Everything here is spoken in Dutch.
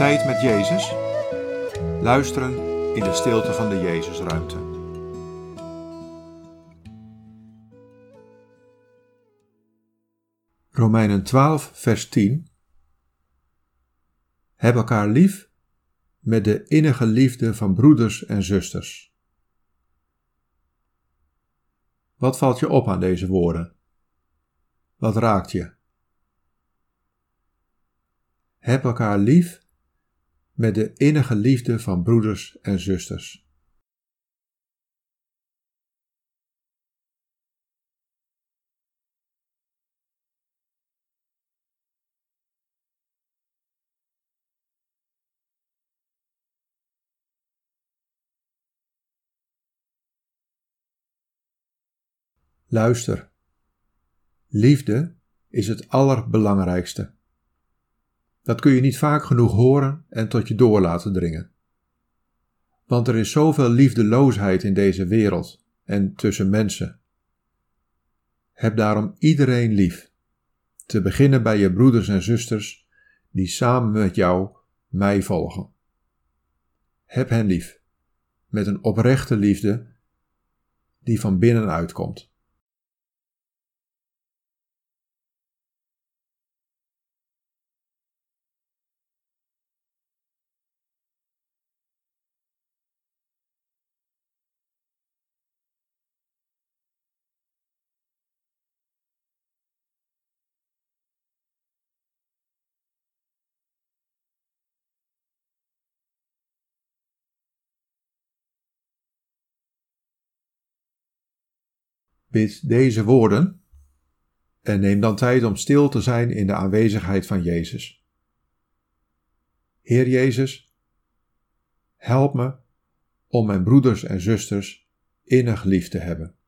Tijd met Jezus. Luisteren in de stilte van de Jezusruimte. Romeinen 12, vers 10. Heb elkaar lief met de innige liefde van broeders en zusters. Wat valt je op aan deze woorden? Wat raakt je? Heb elkaar lief met de innige liefde van broeders en zusters. Luister. Liefde is het allerbelangrijkste. Dat kun je niet vaak genoeg horen en tot je door laten dringen. Want er is zoveel liefdeloosheid in deze wereld en tussen mensen. Heb daarom iedereen lief, te beginnen bij je broeders en zusters die samen met jou mij volgen. Heb hen lief, met een oprechte liefde die van binnenuit komt. Bid deze woorden en neem dan tijd om stil te zijn in de aanwezigheid van Jezus. Heer Jezus, help me om mijn broeders en zusters innig lief te hebben.